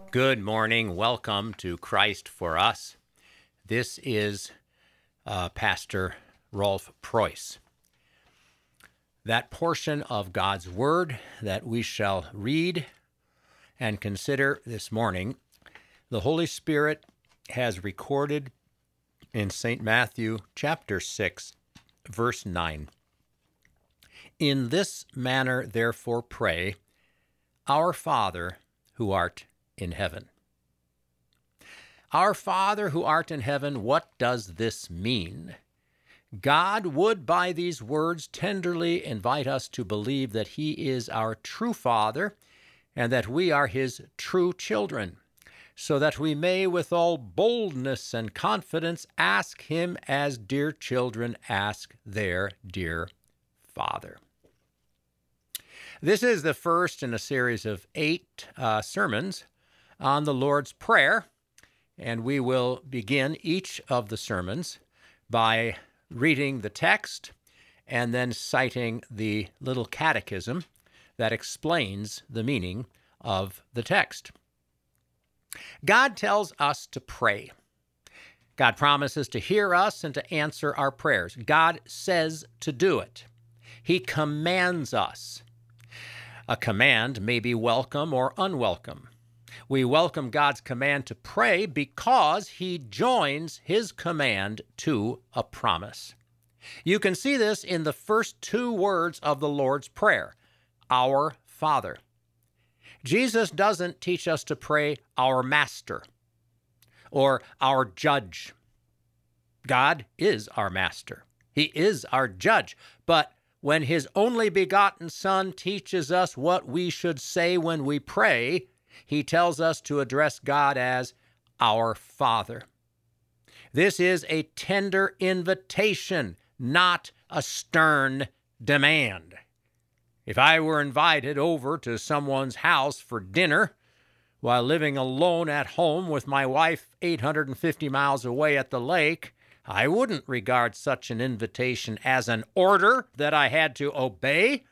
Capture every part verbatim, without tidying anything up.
Good morning. Welcome to Christ for Us. This is uh, Pastor Rolf Preuss. That portion of God's Word that we shall read and consider this morning, the Holy Spirit has recorded in Saint Matthew chapter six, verse nine. In this manner, therefore, pray, Our Father, who art in heaven. Our Father who art in heaven, what does this mean? God would, by these words, tenderly invite us to believe that He is our true Father and that we are His true children, so that we may with all boldness and confidence ask Him as dear children ask their dear Father. This is the first in a series of eight uh, sermons on the Lord's Prayer, and we will begin each of the sermons by reading the text and then citing the little catechism that explains the meaning of the text. God tells us to pray. God promises to hear us and to answer our prayers. God says to do it. He commands us. A command may be welcome or unwelcome. We welcome God's command to pray because He joins His command to a promise. You can see this in the first two words of the Lord's Prayer, Our Father. Jesus doesn't teach us to pray, Our Master, or Our Judge. God is our Master. He is our Judge. But when His only begotten Son teaches us what we should say when we pray, He tells us to address God as our Father. This is a tender invitation, not a stern demand. If I were invited over to someone's house for dinner while living alone at home with my wife eight hundred fifty miles away at the lake, I wouldn't regard such an invitation as an order that I had to obey.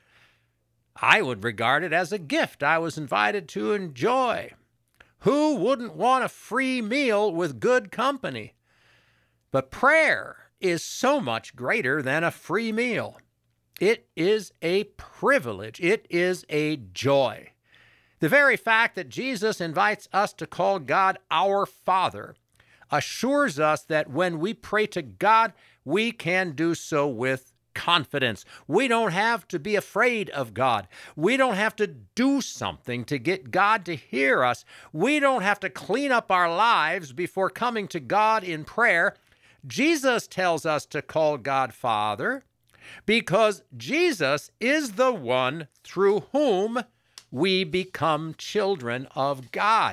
I would regard it as a gift I was invited to enjoy. Who wouldn't want a free meal with good company? But prayer is so much greater than a free meal. It is a privilege. It is a joy. The very fact that Jesus invites us to call God our Father assures us that when we pray to God, we can do so with confidence. We don't have to be afraid of God. We don't have to do something to get God to hear us. We don't have to clean up our lives before coming to God in prayer. Jesus tells us to call God Father because Jesus is the one through whom we become children of God.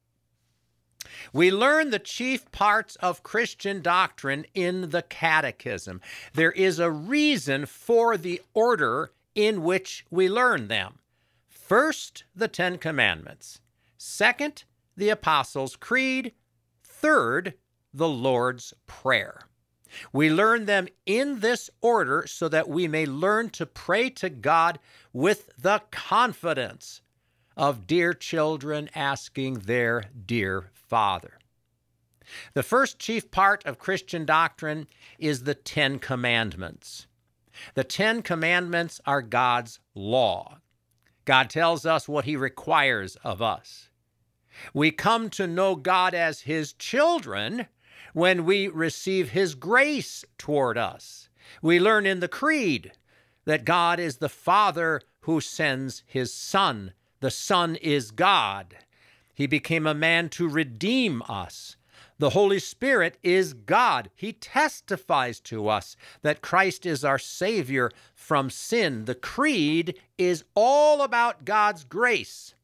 We learn the chief parts of Christian doctrine in the Catechism. There is a reason for the order in which we learn them. First, the Ten Commandments. Second, the Apostles' Creed. Third, the Lord's Prayer. We learn them in this order so that we may learn to pray to God with the confidence of dear children asking their dear Father. The first chief part of Christian doctrine is the Ten Commandments. The Ten Commandments are God's law. God tells us what He requires of us. We come to know God as His children when we receive His grace toward us. We learn in the Creed that God is the Father who sends His Son. The Son is God. He became a man to redeem us. The Holy Spirit is God. He testifies to us that Christ is our Savior from sin. The Creed is all about God's grace.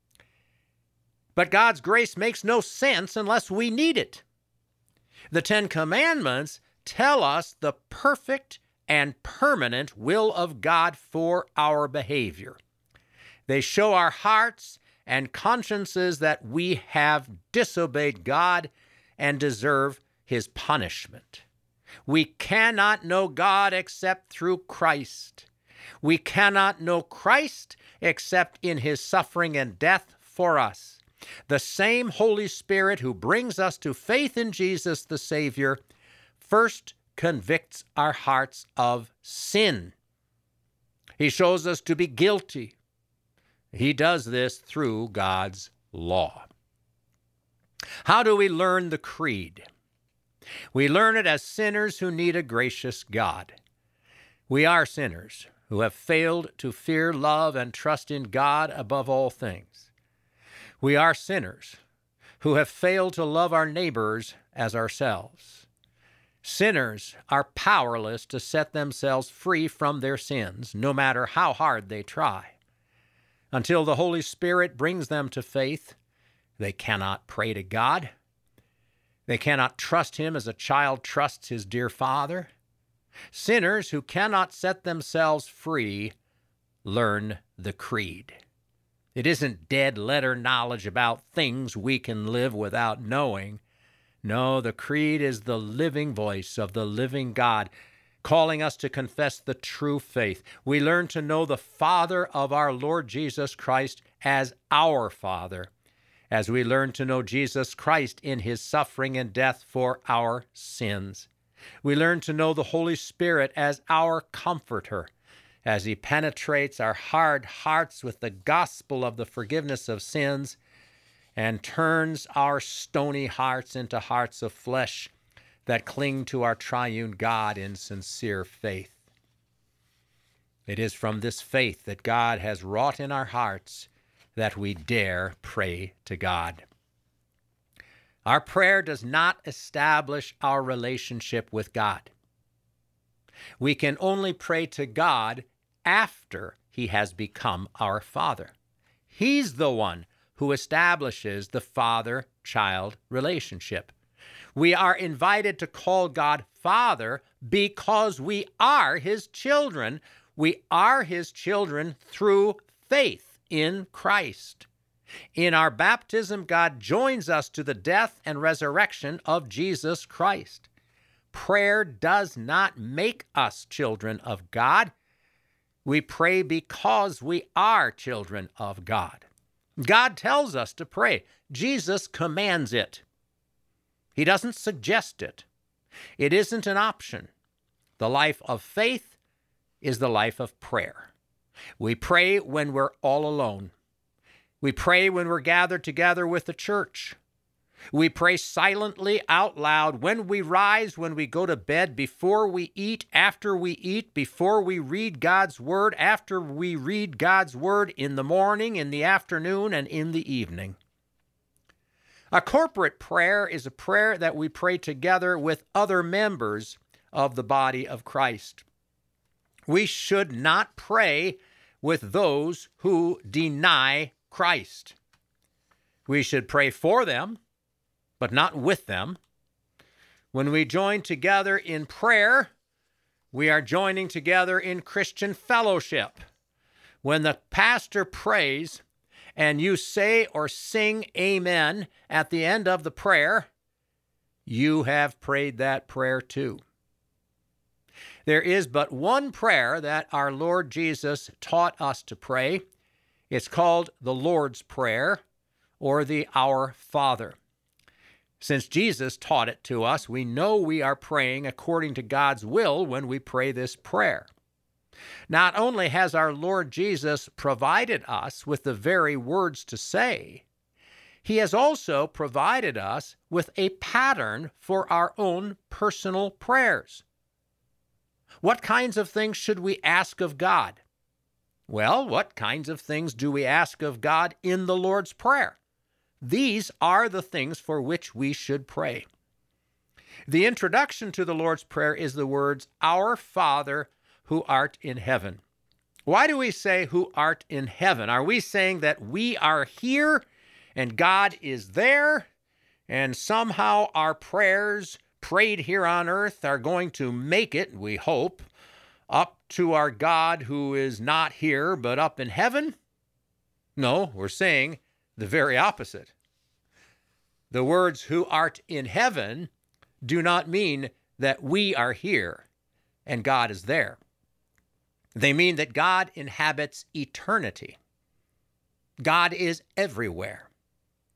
But God's grace makes no sense unless we need it. The Ten Commandments tell us the perfect and permanent will of God for our behavior. They show our hearts and consciences that we have disobeyed God and deserve His punishment. We cannot know God except through Christ. We cannot know Christ except in His suffering and death for us. The same Holy Spirit who brings us to faith in Jesus the Savior first convicts our hearts of sin. He shows us to be guilty. He does this through God's law. How do we learn the creed? We learn it as sinners who need a gracious God. We are sinners who have failed to fear, love, and trust in God above all things. We are sinners who have failed to love our neighbors as ourselves. Sinners are powerless to set themselves free from their sins, no matter how hard they try. Until the Holy Spirit brings them to faith, they cannot pray to God. They cannot trust Him as a child trusts his dear Father. Sinners who cannot set themselves free learn the creed. It isn't dead-letter knowledge about things we can live without knowing. No, the creed is the living voice of the living God, calling us to confess the true faith. We learn to know the Father of our Lord Jesus Christ as our Father, as we learn to know Jesus Christ in His suffering and death for our sins. We learn to know the Holy Spirit as our comforter, as He penetrates our hard hearts with the gospel of the forgiveness of sins and turns our stony hearts into hearts of flesh that cling to our triune God in sincere faith. It is from this faith that God has wrought in our hearts that we dare pray to God. Our prayer does not establish our relationship with God. We can only pray to God after He has become our Father. He's the one who establishes the father-child relationship. We are invited to call God Father because we are His children. We are His children through faith in Christ. In our baptism, God joins us to the death and resurrection of Jesus Christ. Prayer does not make us children of God. We pray because we are children of God. God tells us to pray. Jesus commands it. He doesn't suggest it. It isn't an option. The life of faith is the life of prayer. We pray when we're all alone. We pray when we're gathered together with the church. We pray silently out loud when we rise, when we go to bed, before we eat, after we eat, before we read God's Word, after we read God's Word, in the morning, in the afternoon, and in the evening. A corporate prayer is a prayer that we pray together with other members of the body of Christ. We should not pray with those who deny Christ. We should pray for them, but not with them. When we join together in prayer, we are joining together in Christian fellowship. When the pastor prays and you say or sing amen at the end of the prayer, you have prayed that prayer too. There is but one prayer that our Lord Jesus taught us to pray. It's called the Lord's Prayer, or the Our Father. Since Jesus taught it to us, we know we are praying according to God's will when we pray this prayer. Not only has our Lord Jesus provided us with the very words to say, He has also provided us with a pattern for our own personal prayers. What kinds of things should we ask of God? Well, what kinds of things do we ask of God in the Lord's Prayer? These are the things for which we should pray. The introduction to the Lord's Prayer is the words, Our Father who art in heaven. Why do we say who art in heaven? Are we saying that we are here and God is there, and somehow our prayers prayed here on earth are going to make it, we hope, up to our God who is not here but up in heaven? No, we're saying the very opposite. The words who art in heaven do not mean that we are here and God is there. They mean that God inhabits eternity. God is everywhere.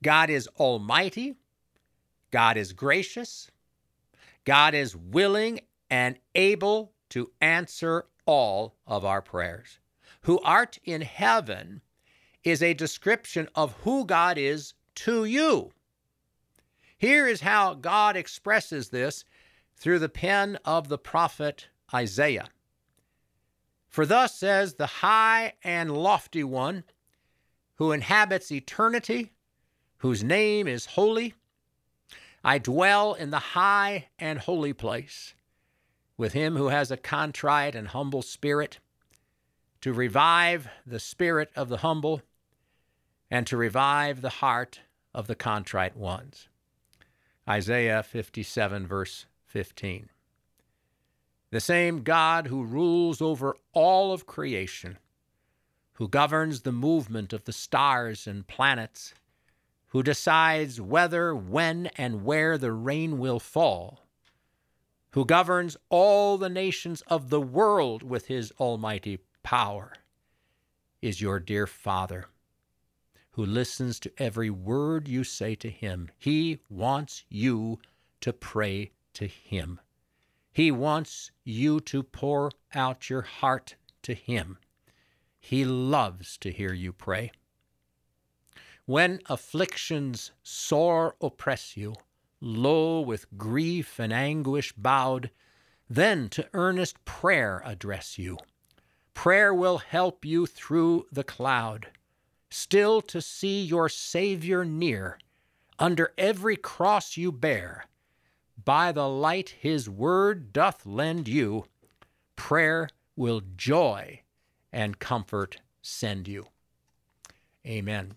God is almighty. God is gracious. God is willing and able to answer all of our prayers. Who art in heaven is a description of who God is to you. Here is how God expresses this through the pen of the prophet Isaiah. For thus says the high and lofty one, who inhabits eternity, whose name is holy, I dwell in the high and holy place, with him who has a contrite and humble spirit, to revive the spirit of the humble, and to revive the heart of the contrite ones. Isaiah fifty-seven, verse fifteen. The same God who rules over all of creation, who governs the movement of the stars and planets, who decides whether, when, and where the rain will fall, who governs all the nations of the world with his almighty power, is your dear Father, who listens to every word you say to him. He wants you to pray to him. He wants you to pour out your heart to him. He loves to hear you pray. When afflictions sore oppress you, low with grief and anguish bowed, then to earnest prayer address you. Prayer will help you through the cloud, still to see your Savior near, under every cross you bear. By the light his word doth lend you, prayer will joy and comfort send you. Amen.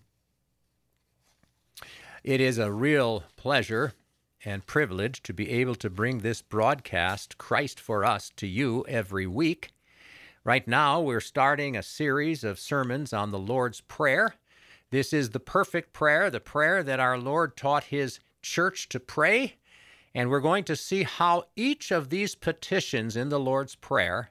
It is a real pleasure and privilege to be able to bring this broadcast, Christ for Us, to you every week. Right now, we're starting a series of sermons on the Lord's Prayer. This is the perfect prayer, the prayer that our Lord taught his church to pray. And we're going to see how each of these petitions in the Lord's Prayer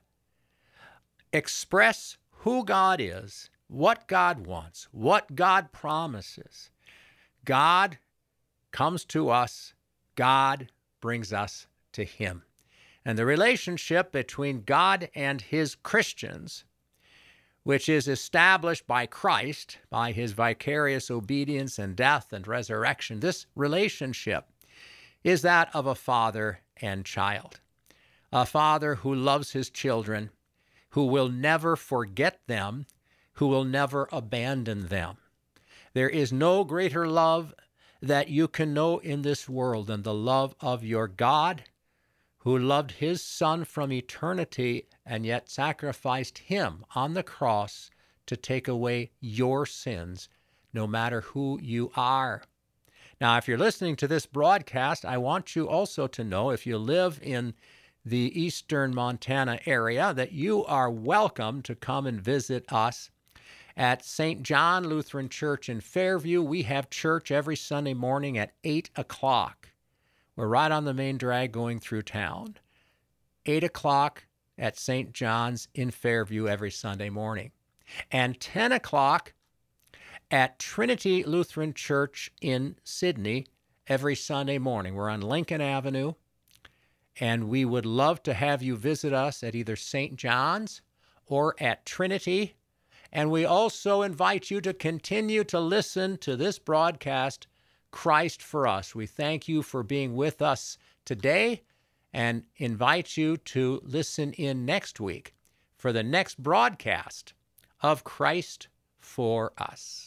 express who God is, what God wants, what God promises. God comes to us. God brings us to him. And the relationship between God and his Christians, which is established by Christ, by his vicarious obedience and death and resurrection, this relationship is that of a father and child. A father who loves his children, who will never forget them, who will never abandon them. There is no greater love that you can know in this world than the love of your God, who loved his Son from eternity and yet sacrificed him on the cross to take away your sins, no matter who you are. Now, if you're listening to this broadcast, I want you also to know, if you live in the eastern Montana area, that you are welcome to come and visit us at Saint John Lutheran Church in Fairview. We have church every Sunday morning at eight o'clock. We're right on the main drag going through town. eight o'clock at Saint John's in Fairview every Sunday morning. And ten o'clock at Trinity Lutheran Church in Sydney every Sunday morning. We're on Lincoln Avenue, and we would love to have you visit us at either Saint John's or at Trinity. And we also invite you to continue to listen to this broadcast, Christ for Us. We thank you for being with us today and invite you to listen in next week for the next broadcast of Christ for Us.